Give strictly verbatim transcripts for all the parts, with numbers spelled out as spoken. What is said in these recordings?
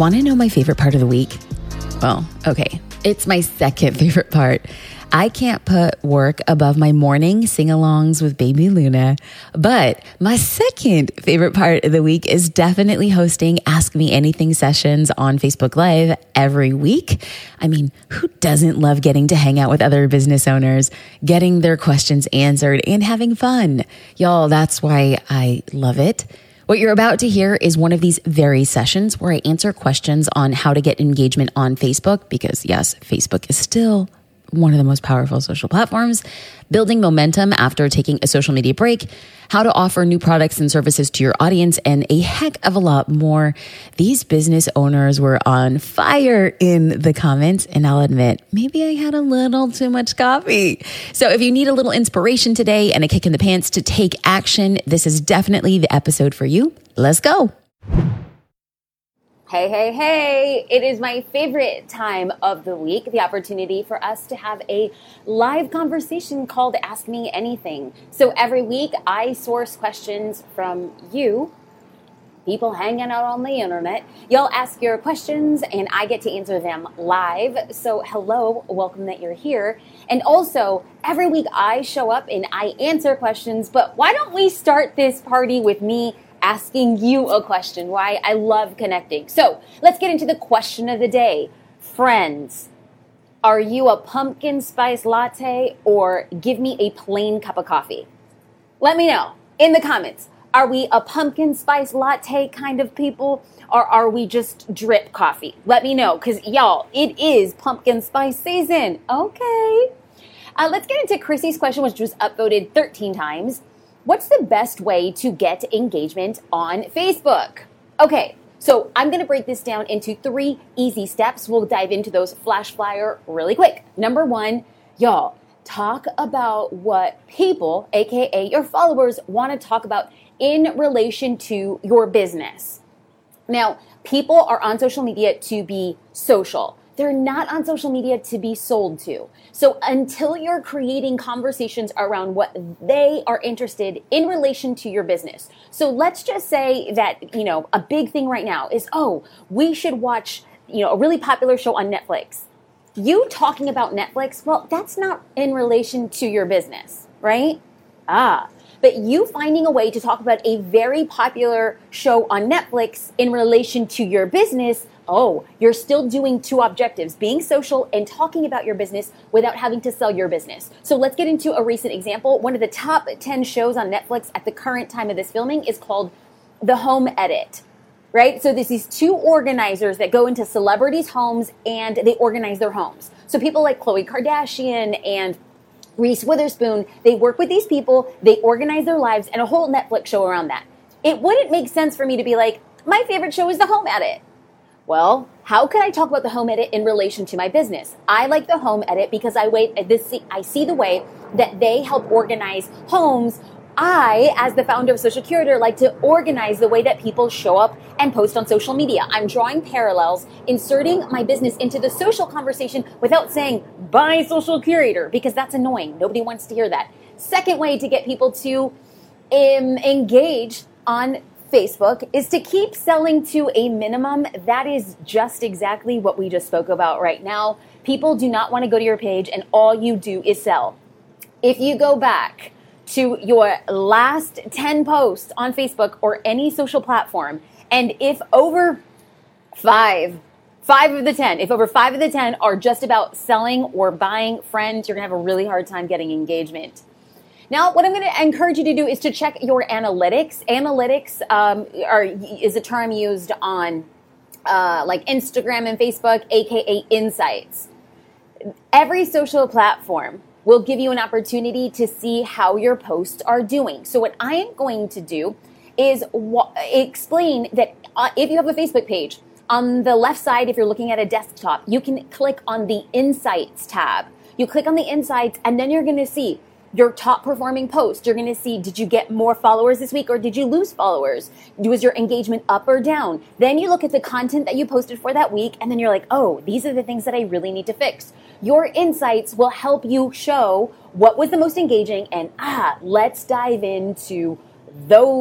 Want to know my favorite part of the week? Well, okay, it's my second favorite part. I can't put work above my morning sing-alongs with baby Luna, but my second favorite part of the week is definitely hosting Ask Me Anything sessions on Facebook Live every week. I mean, who doesn't love getting to hang out with other business owners, getting their questions answered, and having fun? Y'all, that's why I love it. What you're about to hear is one of these very sessions where I answer questions on how to get engagement on Facebook, because yes, Facebook is still one of the most powerful social platforms, building momentum after taking a social media break, how to offer new products and services to your audience, and a heck of a lot more. These business owners were on fire in the comments, and I'll admit, maybe I had a little too much coffee. So if you need a little inspiration today and a kick in the pants to take action, this is definitely the episode for you. Let's go. Hey, hey, hey, it is my favorite time of the week, the opportunity for us to have a live conversation called Ask Me Anything. So every week I source questions from you, people hanging out on the internet. Y'all ask your questions and I get to answer them live. So hello, welcome that you're here. And also every week I show up and I answer questions, but why don't we start this party with me asking you a question? Why? I love connecting. So let's get into the question of the day. Friends, are you a pumpkin spice latte or give me a plain cup of coffee? Let me know in the comments. Are we a pumpkin spice latte kind of people, or are we just drip coffee? Let me know, because y'all, it is pumpkin spice season. Okay. Uh, let's get into Chrissy's question, which was upvoted thirteen times. What's the best way to get engagement on Facebook? Okay, so I'm going to break this down into three easy steps. We'll dive into those flash flyer really quick. Number one, y'all, talk about what people, aka your followers, want to talk about in relation to your business. Now, people are on social media to be social. They're not on social media to be sold to. So until you're creating conversations around what they are interested in relation to your business. So let's just say that, you know, a big thing right now is, oh, we should watch, you know, a really popular show on Netflix. You talking about Netflix, well, that's not in relation to your business, right? Ah, but you finding a way to talk about a very popular show on Netflix in relation to your business, oh, you're still doing two objectives, being social and talking about your business without having to sell your business. So let's get into a recent example. One of the top ten shows on Netflix at the current time of this filming is called The Home Edit, right? So there's these two organizers that go into celebrities' homes and they organize their homes. So people like Khloe Kardashian and Reese Witherspoon, they work with these people, they organize their lives, and a whole Netflix show around that. It wouldn't make sense for me to be like, my favorite show is The Home Edit. Well, how could I talk about the home edit in relation to my business? I like the home edit because I wait. This I see the way that they help organize homes. I, as the founder of Social Curator, like to organize the way that people show up and post on social media. I'm drawing parallels, inserting my business into the social conversation without saying, buy Social Curator, because that's annoying. Nobody wants to hear that. Second way to get people to um, engage on Facebook is to keep selling to a minimum. That is just exactly what we just spoke about right now. People do not want to go to your page and all you do is sell. If you go back to your last ten posts on Facebook or any social platform, and if over five, five of the ten, if over five of the ten are just about selling or buying friends, you're going to have a really hard time getting engagement. Now, what I'm going to encourage you to do is to check your analytics. Analytics um, are, is a term used on uh, like Instagram and Facebook, aka insights. Every social platform will give you an opportunity to see how your posts are doing. So what I am going to do is wa- explain that uh, if you have a Facebook page, on the left side, if you're looking at a desktop, you can click on the Insights tab. You click on the Insights, and then you're going to see your top performing post. You're going to see, did you get more followers this week or did you lose followers? Was your engagement up or down? Then you look at the content that you posted for that week and then you're like, oh, these are the things that I really need to fix. Your insights will help you show what was the most engaging and ah, let's dive into those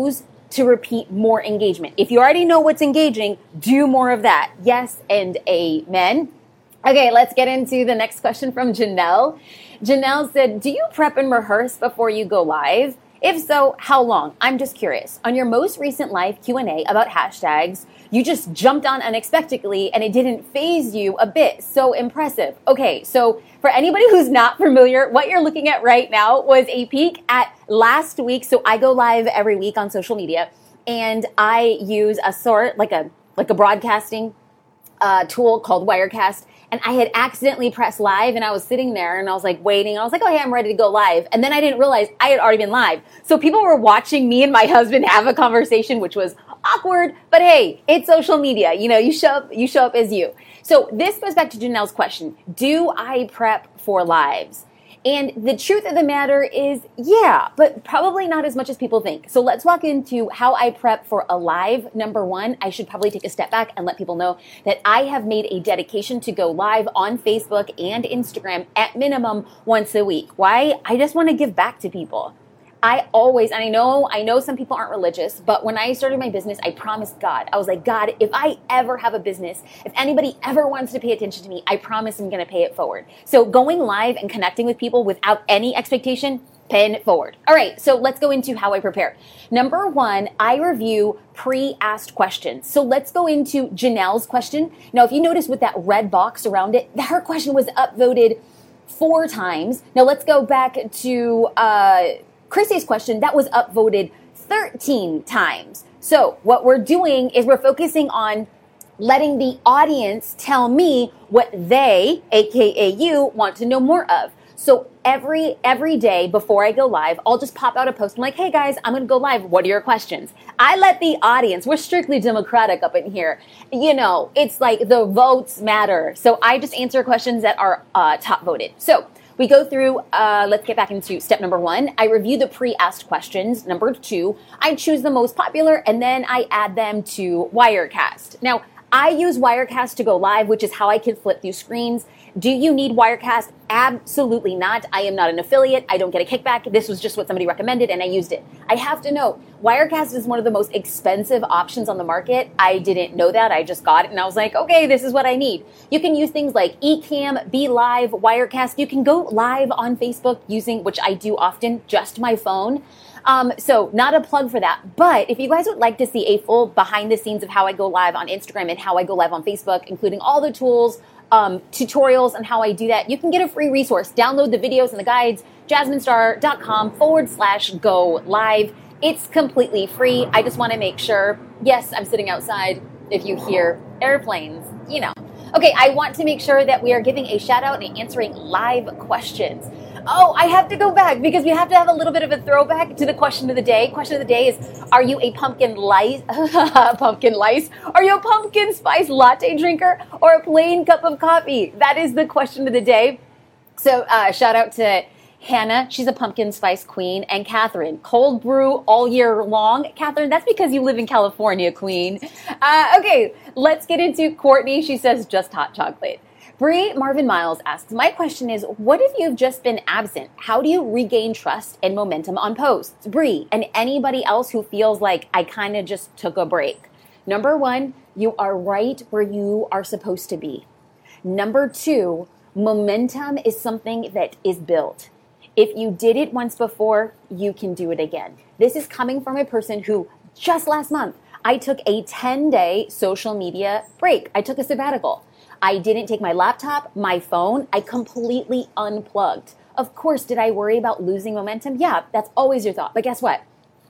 to repeat more engagement. If you already know what's engaging, do more of that. Yes and amen. Okay, let's get into the next question from Janelle. Janelle said, do you prep and rehearse before you go live? If so, how long? I'm just curious. On your most recent live Q and A about hashtags, you just jumped on unexpectedly and it didn't faze you a bit. So impressive. Okay, so for anybody who's not familiar, what you're looking at right now was a peek at last week. So I go live every week on social media and I use a sort, like a, like a broadcasting uh, tool called Wirecast. And I had accidentally pressed live and I was sitting there and I was like waiting. I was like, oh, hey, I'm ready to go live. And then I didn't realize I had already been live. So people were watching me and my husband have a conversation, which was awkward. But hey, it's social media. You know, you show up, you show up as you. So this goes back to Janelle's question. Do I prep for lives? And the truth of the matter is, yeah, but probably not as much as people think. So let's walk into how I prep for a live. Number one, I should probably take a step back and let people know that I have made a dedication to go live on Facebook and Instagram at minimum once a week. Why? I just want to give back to people. I always, and I know, I know some people aren't religious, but when I started my business, I promised God, I was like, God, if I ever have a business, if anybody ever wants to pay attention to me, I promise I'm going to pay it forward. So going live and connecting with people without any expectation, paying it forward. All right, so let's go into how I prepare. Number one, I review pre-asked questions. So let's go into Janelle's question. Now, if you notice with that red box around it, her question was upvoted four times. Now let's go back to, uh, Chrissy's question, that was upvoted thirteen times. So what we're doing is we're focusing on letting the audience tell me what they, aka you, want to know more of. So every every day before I go live, I'll just pop out a post. I'm like, hey guys, I'm going to go live. What are your questions? I let the audience, we're strictly democratic up in here. You know, it's like the votes matter. So I just answer questions that are uh, top voted. So we go through, uh, let's get back into step number one. I review the pre-asked questions. Number two, I choose the most popular and then I add them to Wirecast. Now, I use Wirecast to go live, which is how I can flip through screens. Do you need Wirecast? Absolutely not. I am not an affiliate. I don't get a kickback. This was just what somebody recommended and I used it. I have to note, Wirecast is one of the most expensive options on the market. I didn't know that. I just got it and I was like, okay, this is what I need. You can use things like Ecamm, BeLive, Wirecast. You can go live on Facebook using, which I do often, just my phone. Um, so not a plug for that. But if you guys would like to see a full behind the scenes of how I go live on Instagram and how I go live on Facebook, including all the tools, Um, tutorials on how I do that, you can get a free resource. Download the videos and the guides, jasminestar.com forward slash go live. It's completely free. I just want to make sure, yes, I'm sitting outside. If you hear airplanes, you know. Okay, I want to make sure that we are giving a shout out and answering live questions. Oh, I have to go back because we have to have a little bit of a throwback to the question of the day. Question of the day is, are you a pumpkin lice, pumpkin lice? Are you a pumpkin spice latte drinker or a plain cup of coffee? That is the question of the day. So uh, shout out to Hannah. She's a pumpkin spice queen. And Catherine, cold brew all year long. Catherine, that's because you live in California, queen. Uh, okay, let's get into Courtney. She says just hot chocolate. Bree Marvin Miles asks, my question is, what if you've just been absent? How do you regain trust and momentum on posts? Bree, and anybody else who feels like I kind of just took a break. Number one, you are right where you are supposed to be. Number two, momentum is something that is built. If you did it once before, you can do it again. This is coming from a person who just last month, I took a ten-day social media break. I took a sabbatical. I didn't take my laptop, my phone. I completely unplugged. Of course, did I worry about losing momentum? Yeah, that's always your thought. But guess what?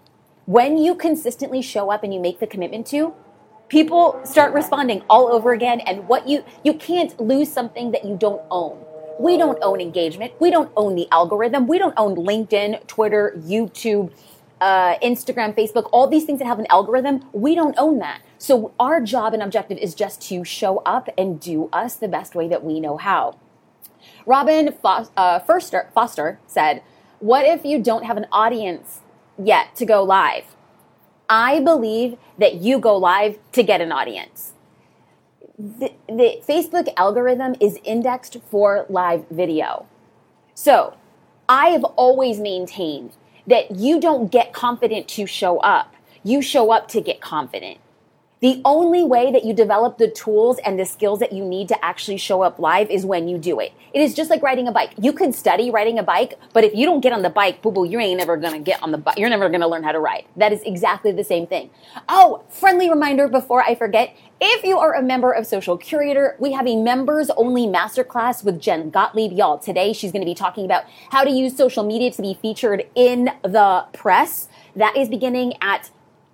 When you consistently show up and you make the commitment to, people start responding all over again. And what you, you can't lose something that you don't own. We don't own engagement. We don't own the algorithm. We don't own LinkedIn, Twitter, YouTube, uh, Instagram, Facebook, all these things that have an algorithm. We don't own that. So our job and objective is just to show up and do us the best way that we know how. Robin Fo- uh, Foster, Foster said, what if you don't have an audience yet to go live? I believe that you go live to get an audience. The, the Facebook algorithm is indexed for live video. So I have always maintained that you don't get confident to show up. you show up to get confident. The only way that you develop the tools and the skills that you need to actually show up live is when you do it. It is just like riding a bike. You can study riding a bike, but if you don't get on the bike, boo-boo, you ain't never going to get on the bike. You're never going to learn how to ride. That is exactly the same thing. Oh, friendly reminder before I forget, if you are a member of Social Curator, we have a members-only masterclass with Jen Gottlieb. Y'all, today she's going to be talking about how to use social media to be featured in the press. That is beginning at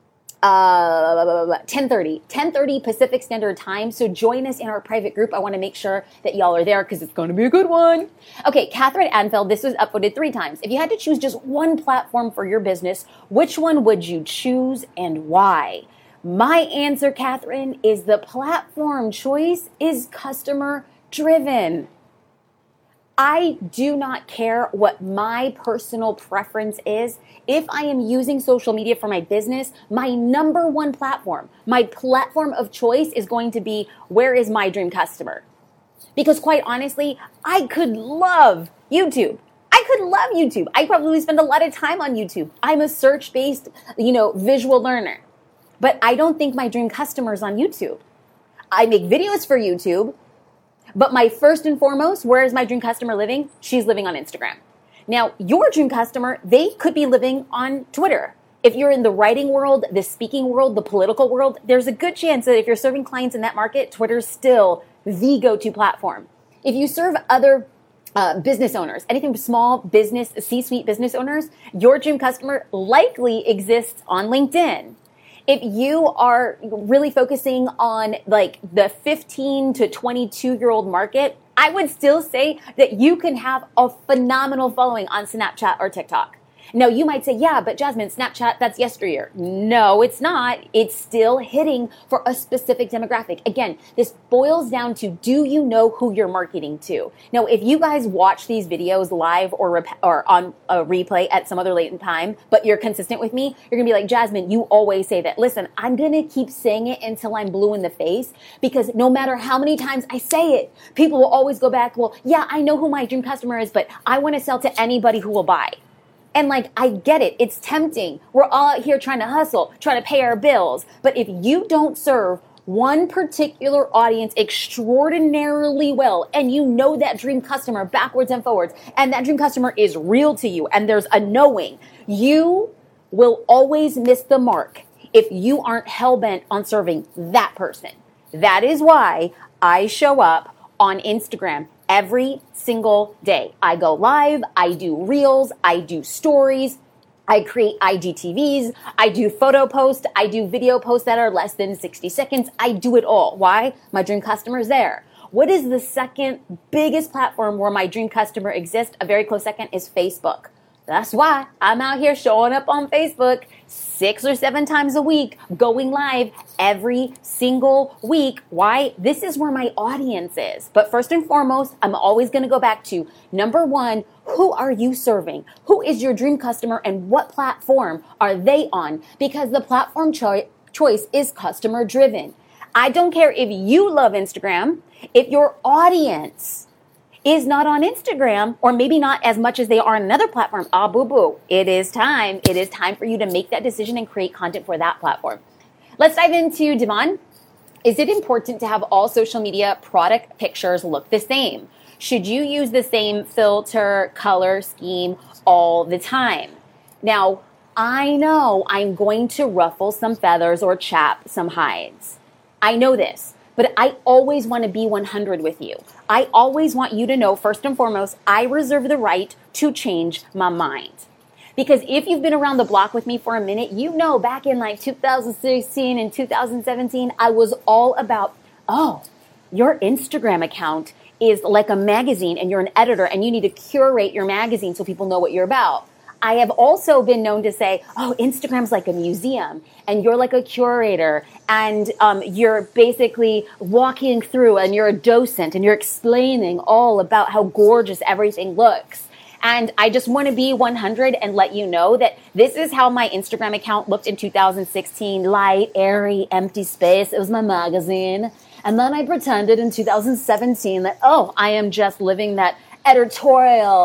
Uh, ten thirty, ten thirty Pacific Standard Time. So join us in our private group. I want to make sure that y'all are there because it's going to be a good one. Okay, Catherine Anfeld, this was upvoted three times. If you had to choose just one platform for your business, which one would you choose and why? My answer, Catherine, is the platform choice is customer driven. I do not care what my personal preference is. If I am using social media for my business, my number one platform, my platform of choice is going to be, where is my dream customer? Because quite honestly, I could love YouTube. I could love YouTube. I probably spend a lot of time on YouTube. I'm a search-based, you know, visual learner. But I don't think my dream customer is on YouTube. I make videos for YouTube. But my first and foremost, where is my dream customer living? She's living on Instagram. Now, your dream customer, they could be living on Twitter. If you're in the writing world, the speaking world, the political world, there's a good chance that if you're serving clients in that market, Twitter's still the go-to platform. If you serve other uh, business owners, anything small business, C-suite business owners, your dream customer likely exists on LinkedIn. If you are really focusing on like the fifteen to twenty-two year old market, I would still say that you can have a phenomenal following on Snapchat or TikTok. Now, you might say, yeah, but Jasmine, Snapchat, that's yesteryear. No, it's not. It's still hitting for a specific demographic. Again, this boils down to, do you know who you're marketing to? Now, if you guys watch these videos live or, rep- or on a replay at some other late time, but you're consistent with me, you're going to be like, Jasmine, you always say that. Listen, I'm going to keep saying it until I'm blue in the face, because no matter how many times I say it, people will always go back, well, yeah, I know who my dream customer is, but I want to sell to anybody who will buy. And like, I get it. It's tempting. We're all out here trying to hustle, trying to pay our bills. But if you don't serve one particular audience extraordinarily well, and you know that dream customer backwards and forwards, and that dream customer is real to you, and there's a knowing, you will always miss the mark if you aren't hell-bent on serving that person. That is why I show up on Instagram every single day. I go live, I do reels, I do stories, I create I G T Vs, I do photo posts, I do video posts that are less than sixty seconds. I do it all. Why? My dream customer is there. What is the second biggest platform where my dream customer exists? A very close second is Facebook. That's why I'm out here showing up on Facebook six or seven times a week, going live every single week. Why? This is where my audience is. But first and foremost, I'm always going to go back to number one, who are you serving? Who is your dream customer and what platform are they on? Because the platform cho- choice is customer driven. I don't care if you love Instagram, if your audience is not on Instagram, or maybe not as much as they are on another platform. Ah, boo-boo. It is time. It is time for you to make that decision and create content for that platform. Let's dive into Devon. Is it important to have all social media product pictures look the same? Should you use the same filter, color scheme all the time? Now, I know I'm going to ruffle some feathers or chap some hides. I know this. But I always want to be one hundred with you. I always want you to know, first and foremost, I reserve the right to change my mind. Because if you've been around the block with me for a minute, you know back in like two thousand sixteen and two thousand seventeen, I was all about, oh, your Instagram account is like a magazine and you're an editor and you need to curate your magazine so people know what you're about. I have also been known to say, oh, Instagram's like a museum and you're like a curator and um, you're basically walking through and you're a docent and you're explaining all about how gorgeous everything looks. And I just want to be one hundred and let you know that this is how my Instagram account looked in two thousand sixteen. Light, airy, empty space. It was my magazine. And then I pretended in two thousand seventeen that, oh, I am just living that editorial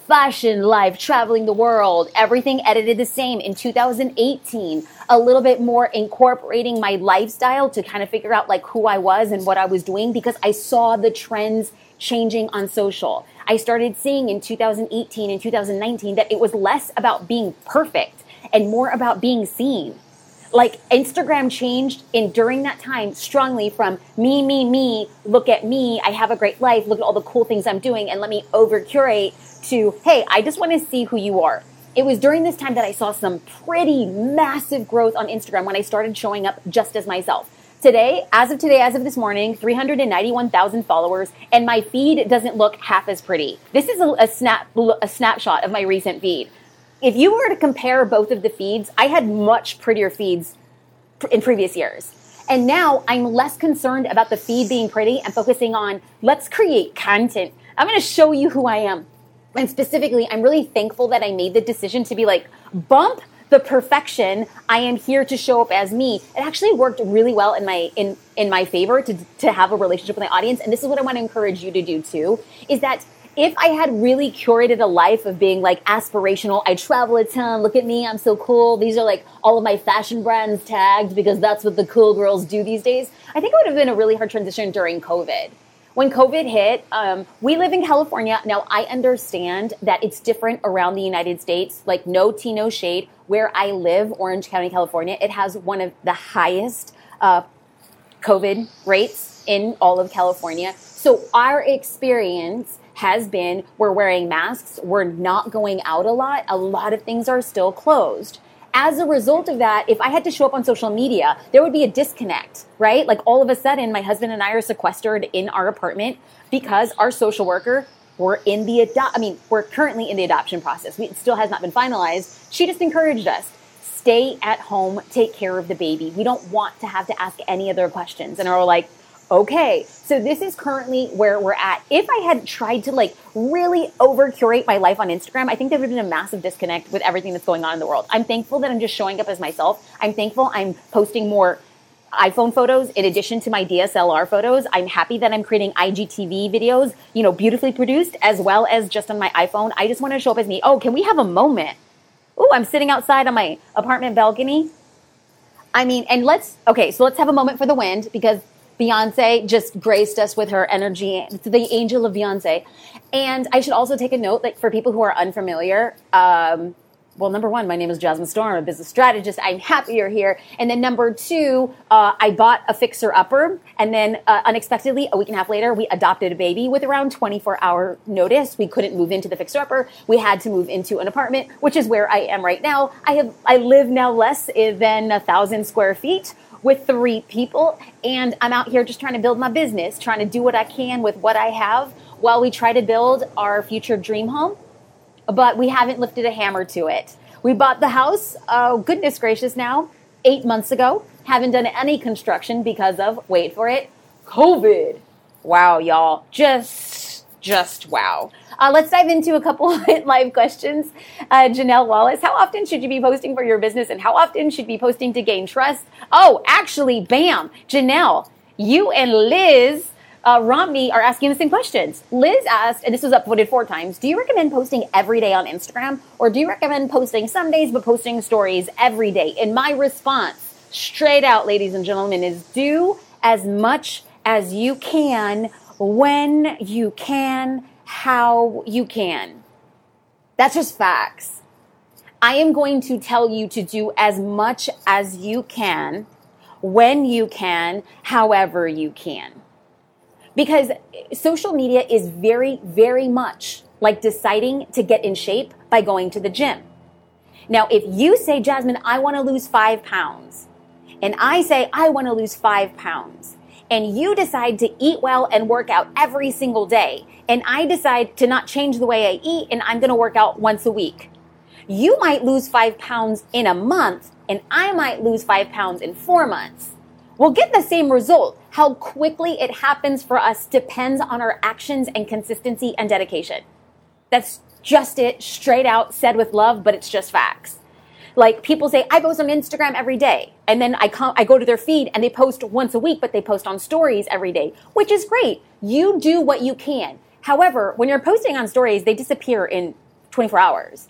fashion life, traveling the world, everything edited the same. In two thousand eighteen, a little bit more incorporating my lifestyle to kind of figure out like who I was and what I was doing, because I saw the trends changing on social. I started seeing in two thousand eighteen and two thousand nineteen that it was less about being perfect and more about being seen. Like Instagram changed in during that time strongly from me, me, me, look at me, I have a great life, look at all the cool things I'm doing, and let me over curate, to, hey, I just want to see who you are. It was during this time that I saw some pretty massive growth on Instagram when I started showing up just as myself. Today, as of today, as of this morning, three hundred ninety-one thousand followers, and my feed doesn't look half as pretty. This is a, a snap, a snapshot of my recent feed. If you were to compare both of the feeds, I had much prettier feeds in previous years. And now I'm less concerned about the feed being pretty and focusing on, let's create content. I'm going to show you who I am. And specifically, I'm really thankful that I made the decision to be like, bump the perfection. I am here to show up as me. It actually worked really well in my in in my favor to to have a relationship with my audience. And this is what I want to encourage you to do too, is that if I had really curated a life of being like aspirational, I travel a ton, look at me, I'm so cool, these are like all of my fashion brands tagged because that's what the cool girls do these days, I think it would have been a really hard transition during COVID. When COVID hit, um, we live in California. Now, I understand that it's different around the United States, like no tea, no shade. Where I live, Orange County, California, it has one of the highest uh, COVID rates in all of California. So our experience has been we're wearing masks, we're not going out a lot, a lot of things are still closed. As a result of that, if I had to show up on social media, there would be a disconnect, right? Like all of a sudden, my husband and I are sequestered in our apartment because our social worker, we're in the ado- I mean, we're currently in the adoption process. We, it still has not been finalized. She just encouraged us, stay at home, take care of the baby. We don't want to have to ask any other questions. And we're like, okay, so this is currently where we're at. If I had tried to like really over curate my life on Instagram, I think there would have been a massive disconnect with everything that's going on in the world. I'm thankful that I'm just showing up as myself. I'm thankful I'm posting more iPhone photos in addition to my D S L R photos. I'm happy that I'm creating I G T V videos, you know, beautifully produced as well as just on my iPhone. I just want to show up as me. Oh, can we have a moment? Oh, I'm sitting outside on my apartment balcony. I mean, and let's, okay, so let's have a moment for the wind because Beyonce just graced us with her energy, the angel of Beyonce. And I should also take a note, like for people who are unfamiliar, um, well, number one, my name is Jasmine Storm, a business strategist. I'm happy you're here. And then number two, uh, I bought a fixer-upper. And then uh, unexpectedly, a week and a half later, we adopted a baby with around twenty-four hour notice. We couldn't move into the fixer-upper. We had to move into an apartment, which is where I am right now. I have I live now less than a thousand square feet with three people. And I'm out here just trying to build my business, trying to do what I can with what I have while we try to build our future dream home. But we haven't lifted a hammer to it. We bought the house, oh, goodness gracious now, eight months ago. Haven't done any construction because of, wait for it, COVID. Wow, y'all. Just, just wow. Uh, let's dive into a couple of live questions. Uh, Janelle Wallace, how often should you be posting for your business and how often should you be posting to gain trust? Oh, actually, bam. Janelle, you and Liz uh, Romney are asking the same questions. Liz asked, and this was upvoted four times, do you recommend posting every day on Instagram or do you recommend posting some days but posting stories every day? And my response, straight out, ladies and gentlemen, is do as much as you can when you can, how you can. That's just facts. I am going to tell you to do as much as you can, when you can, however you can. Because social media is very, very much like deciding to get in shape by going to the gym. Now, if you say, Jasmine, I want to lose five pounds, and I say, I want to lose five pounds, and you decide to eat well and work out every single day, and I decide to not change the way I eat and I'm going to work out once a week, you might lose five pounds in a month and I might lose five pounds in four months. We'll get the same result. How quickly it happens for us depends on our actions and consistency and dedication. That's just it, straight out, said with love, but it's just facts. Like people say, I post on Instagram every day. And then I come, I go to their feed and they post once a week, but they post on stories every day, which is great. You do what you can. However, when you're posting on stories, they disappear in twenty-four hours.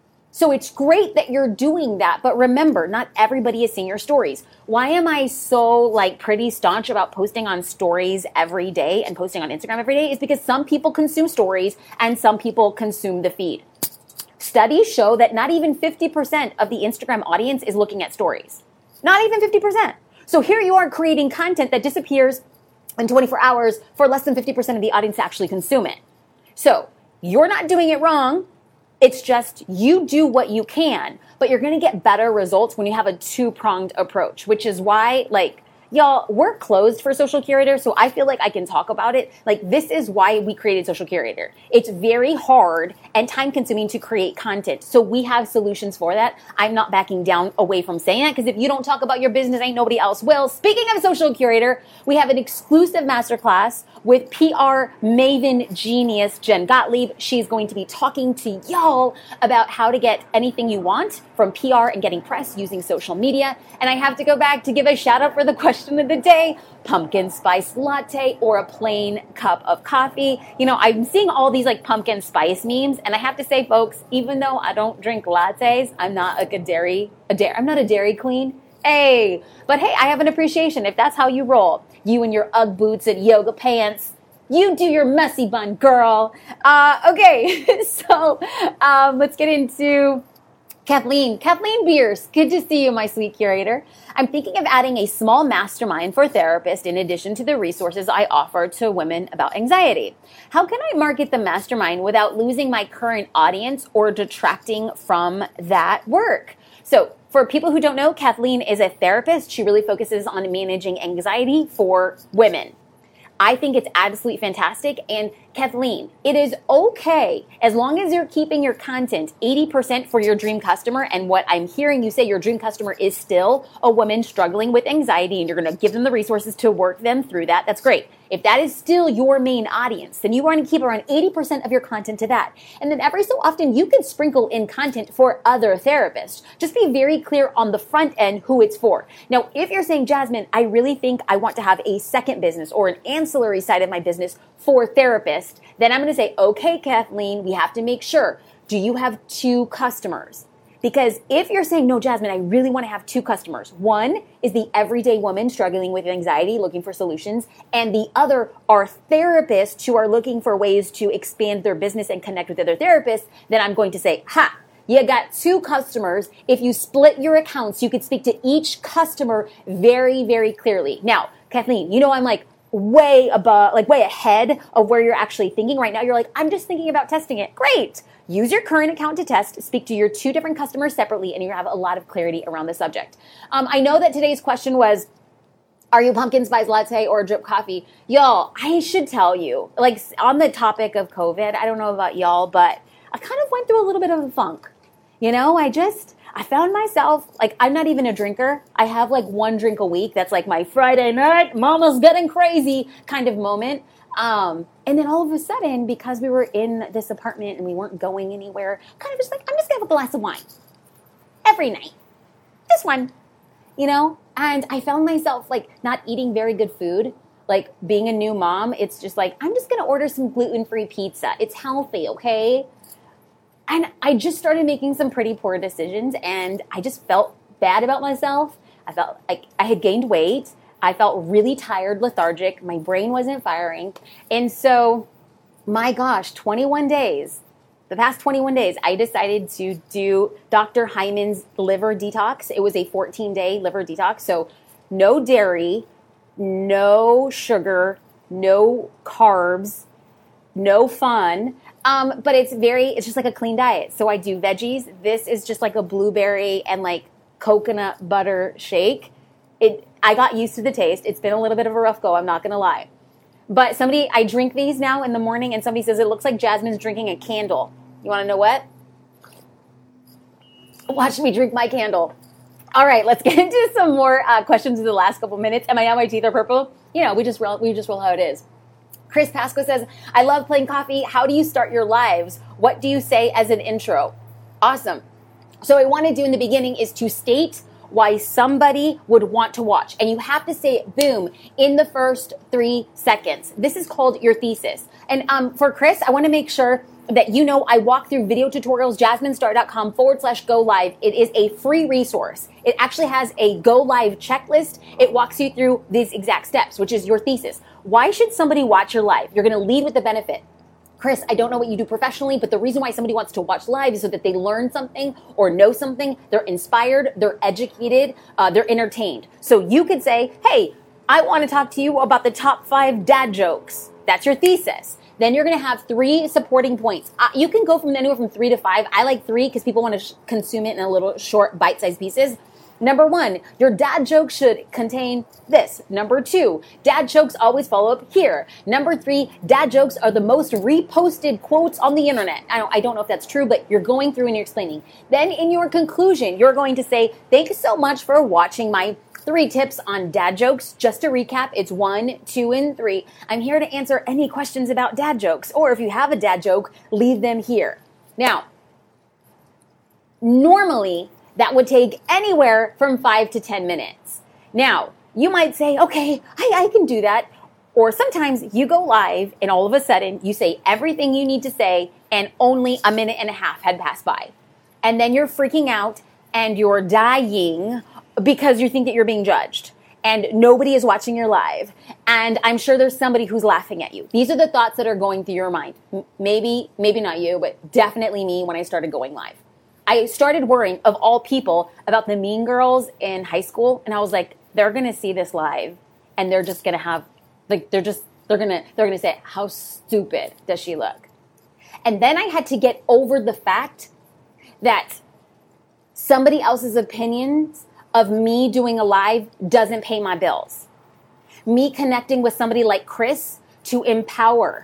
So it's great that you're doing that, but remember, not everybody is seeing your stories. Why am I so like pretty staunch about posting on stories every day and posting on Instagram every day? Is because some people consume stories and some people consume the feed. Studies show that not even fifty percent of the Instagram audience is looking at stories. Not even fifty percent. So here you are creating content that disappears in twenty-four hours for less than fifty percent of the audience to actually consume it. So you're not doing it wrong. It's just you do what you can, but you're going to get better results when you have a two-pronged approach, which is why, like, y'all, we're closed for Social Curator, so I feel like I can talk about it. Like, this is why we created Social Curator. It's very hard and time-consuming to create content, so we have solutions for that. I'm not backing down away from saying that, because if you don't talk about your business, ain't nobody else will. Speaking of Social Curator, we have an exclusive masterclass with P R maven genius Jen Gottlieb. She's going to be talking to y'all about how to get anything you want from P R and getting press using social media. And I have to go back to give a shout out for the question of the day: pumpkin spice latte or a plain cup of coffee? You know, I'm seeing all these like pumpkin spice memes, and I have to say, folks, even though I don't drink lattes, I'm not like a dairy, a dairy, I'm not a dairy queen. Hey, but hey, I have an appreciation if that's how you roll. You and your Ugg boots and yoga pants. You do your messy bun, girl. Uh, okay, so um, let's get into Kathleen. Kathleen Beers, good to see you, my sweet curator. I'm thinking of adding a small mastermind for therapists in addition to the resources I offer to women about anxiety. How can I market the mastermind without losing my current audience or detracting from that work? So for people who don't know, Kathleen is a therapist. She really focuses on managing anxiety for women. I think it's absolutely fantastic. And Kathleen, it is okay as long as you're keeping your content eighty percent for your dream customer. And what I'm hearing you say, your dream customer is still a woman struggling with anxiety, and you're going to give them the resources to work them through that. That's great. If that is still your main audience, then you want to keep around eighty percent of your content to that. And then every so often you can sprinkle in content for other therapists. Just be very clear on the front end who it's for. Now, if you're saying, Jasmine, I really think I want to have a second business or an ancillary side of my business for therapists, then I'm going to say, okay, Kathleen, we have to make sure. Do you have two customers? Because if you're saying, no, Jasmine, I really want to have two customers. One is the everyday woman struggling with anxiety, looking for solutions. And the other are therapists who are looking for ways to expand their business and connect with other therapists. Then I'm going to say, ha, you got two customers. If you split your accounts, you could speak to each customer very, very clearly. Now, Kathleen, you know I'm like, way above, like way ahead of where you're actually thinking right now. You're like, I'm just thinking about testing it. Great. Use your current account to test, speak to your two different customers separately, and you have a lot of clarity around the subject. Um, I know that today's question was, are you pumpkin spice latte or drip coffee? Y'all, I should tell you, like on the topic of COVID, I don't know about y'all, but I kind of went through a little bit of a funk. You know, I just, I found myself, like, I'm not even a drinker. I have like one drink a week. That's like my Friday night, mama's getting crazy kind of moment. Um, and then all of a sudden, because we were in this apartment and we weren't going anywhere, kind of just like, I'm just gonna have a glass of wine every night. This one, you know? And I found myself like not eating very good food. Like being a new mom, it's just like, I'm just gonna order some gluten-free pizza. It's healthy, okay? And I just started making some pretty poor decisions, and I just felt bad about myself. I felt like I had gained weight. I felt really tired, lethargic. My brain wasn't firing. And so, my gosh, twenty-one days, the past twenty-one days, I decided to do Doctor Hyman's liver detox. It was a fourteen-day liver detox. So no dairy, no sugar, no carbs, no fun. Um, but it's very, it's just like a clean diet. So I do veggies. This is just like a blueberry and like coconut butter shake. It, I got used to the taste. It's been a little bit of a rough go, I'm not going to lie. But somebody, I drink these now in the morning, and somebody says it looks like Jasmine's drinking a candle. You want to know what? Watch me drink my candle. All right, let's get into some more uh, questions in the last couple minutes. Am I now my teeth are purple? You know, we just roll, we just roll how it is. Chris Pasco says, I love playing coffee. How do you start your lives? What do you say as an intro? Awesome. So what I want to do in the beginning is to state why somebody would want to watch. And you have to say it, boom, in the first three seconds. This is called your thesis. And um, for Chris, I want to make sure that you know I walk through video tutorials, jasminestar.com forward slash go live. It is a free resource. It actually has a go live checklist. It walks you through these exact steps, which is your thesis. Why should somebody watch your live? You're going to lead with the benefit. Chris, I don't know what you do professionally, but the reason why somebody wants to watch live is so that they learn something or know something. They're inspired, they're educated, uh, they're entertained. So you could say, hey, I want to talk to you about the top five dad jokes. That's your thesis. Then you're going to have three supporting points. Uh, you can go from anywhere from three to five. I like three because people want to sh- consume it in a little short bite-sized pieces. Number one, your dad joke should contain this. Number two, dad jokes always follow up here. Number three, dad jokes are the most reposted quotes on the internet. I don't, I don't know if that's true, but you're going through and you're explaining. Then in your conclusion, you're going to say, thank you so much for watching my three tips on dad jokes. Just to recap, it's one, two, and three. I'm here to answer any questions about dad jokes, or if you have a dad joke, leave them here. Now, normally, that would take anywhere from five to ten minutes. Now, you might say, okay, I, I can do that. Or sometimes you go live and all of a sudden you say everything you need to say and only a minute and a half had passed by. And then you're freaking out and you're dying because you think that you're being judged and nobody is watching your live. And I'm sure there's somebody who's laughing at you. These are the thoughts that are going through your mind. Maybe, maybe not you, but definitely me when I started going live. I started worrying, of all people, about the mean girls in high school. And I was like, they're going to see this live and they're just going to have, like, they're just, they're going to, they're going to say, how stupid does she look? And then I had to get over the fact that somebody else's opinions of me doing a live doesn't pay my bills. Me connecting with somebody like Chris to empower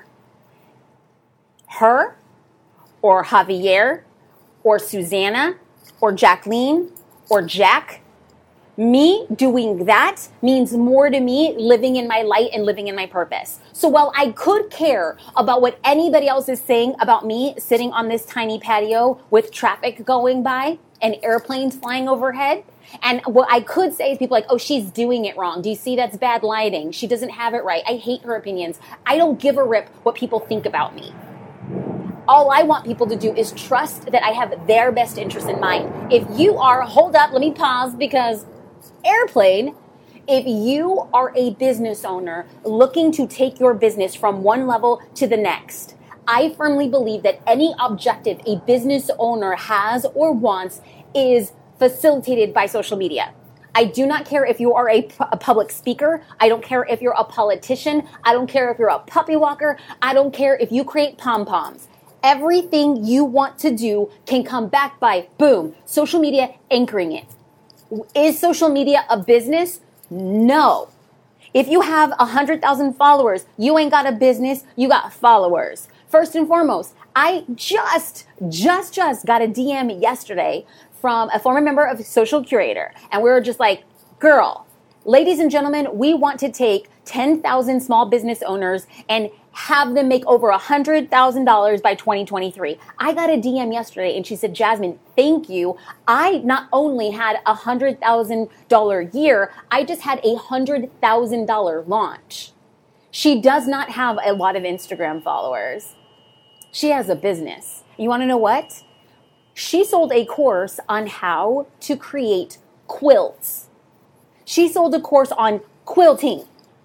her or Javier or Susanna, or Jacqueline, or Jack. Me doing that means more to me living in my light and living in my purpose. So while I could care about what anybody else is saying about me sitting on this tiny patio with traffic going by and airplanes flying overhead, and what I could say is people like, oh, she's doing it wrong. Do you see that's bad lighting? She doesn't have it right. I hate her opinions. I don't give a rip what people think about me. All I want people to do is trust that I have their best interest in mind. If you are, hold up, let me pause because airplane, if you are a business owner looking to take your business from one level to the next, I firmly believe that any objective a business owner has or wants is facilitated by social media. I do not care if you are a, a public speaker. I don't care if you're a politician. I don't care if you're a puppy walker. I don't care if you create pom-poms. Everything you want to do can come back by, boom, social media anchoring it. Is social media a business? No. If you have one hundred thousand followers, you ain't got a business, you got followers. First and foremost, I just, just, just got a D M yesterday from a former member of Social Curator. And we were just like, girl, ladies and gentlemen, we want to take ten thousand small business owners and have them make over one hundred thousand dollars by twenty twenty-three. I got a D M yesterday and she said, Jasmine, thank you. I not only had a one hundred thousand dollars year, I just had a one hundred thousand dollars launch. She does not have a lot of Instagram followers. She has a business. You want to know what? She sold a course on how to create quilts. She sold a course on quilting.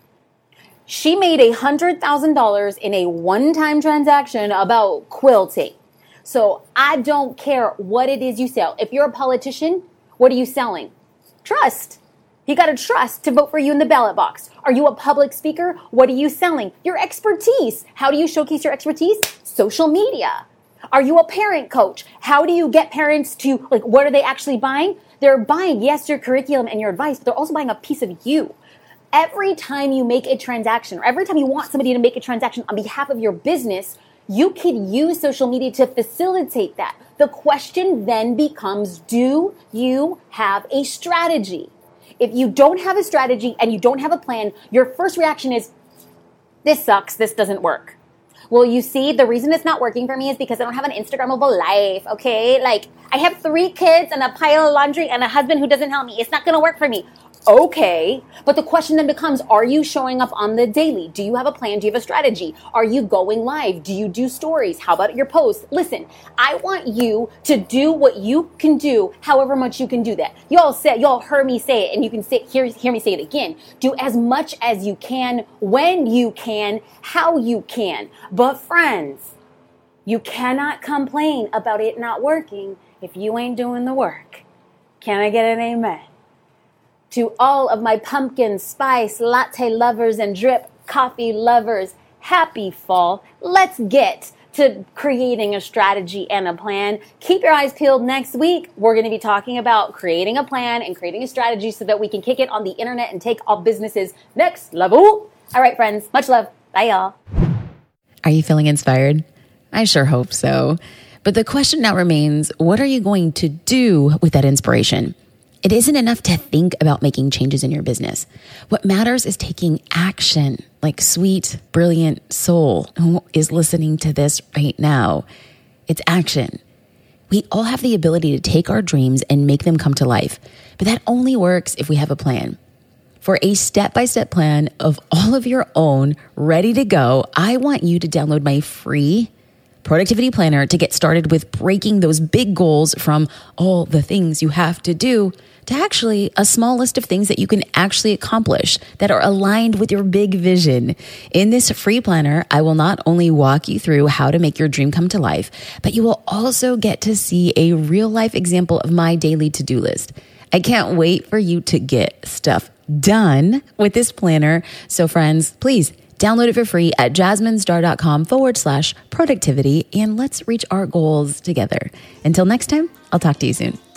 She made one hundred thousand dollars in a one-time transaction about quilting. So I don't care what it is you sell. If you're a politician, what are you selling? Trust. You got to trust to vote for you in the ballot box. Are you a public speaker? What are you selling? Your expertise. How do you showcase your expertise? Social media. Are you a parent coach? How do you get parents to, like, what are they actually buying? They're buying, yes, your curriculum and your advice, but they're also buying a piece of you. Every time you make a transaction, or every time you want somebody to make a transaction on behalf of your business, you could use social media to facilitate that. The question then becomes, do you have a strategy? If you don't have a strategy and you don't have a plan, your first reaction is, this sucks, this doesn't work. Well, you see, the reason it's not working for me is because I don't have an Instagrammable life, okay? Like, I have three kids and a pile of laundry and a husband who doesn't help me. It's not going to work for me. Okay, but the question then becomes, are you showing up on the daily? Do you have a plan? Do you have a strategy? Are you going live? Do you do stories? How about your posts? Listen, I want you to do what you can do, however much you can do that. Y'all said, y'all heard me say it, and you can say, hear, hear me say it again. Do as much as you can, when you can, how you can. But friends, you cannot complain about it not working if you ain't doing the work. Can I get an amen? To all of my pumpkin spice latte lovers and drip coffee lovers, happy fall. Let's get to creating a strategy and a plan. Keep your eyes peeled next week. We're going to be talking about creating a plan and creating a strategy so that we can kick it on the internet and take all businesses next level. All right, friends. Much love. Bye, y'all. Are you feeling inspired? I sure hope so. But the question now remains, what are you going to do with that inspiration? It isn't enough to think about making changes in your business. What matters is taking action, like sweet, brilliant soul who is listening to this right now. It's action. We all have the ability to take our dreams and make them come to life, but that only works if we have a plan. For a step-by-step plan of all of your own ready to go, I want you to download my free productivity planner to get started with breaking those big goals from all the things you have to do to actually a small list of things that you can actually accomplish that are aligned with your big vision. In this free planner, I will not only walk you through how to make your dream come to life, but you will also get to see a real life example of my daily to-do list. I can't wait for you to get stuff done with this planner. So friends, please download it for free at jasminestar.com forward slash productivity, and let's reach our goals together. Until next time, I'll talk to you soon.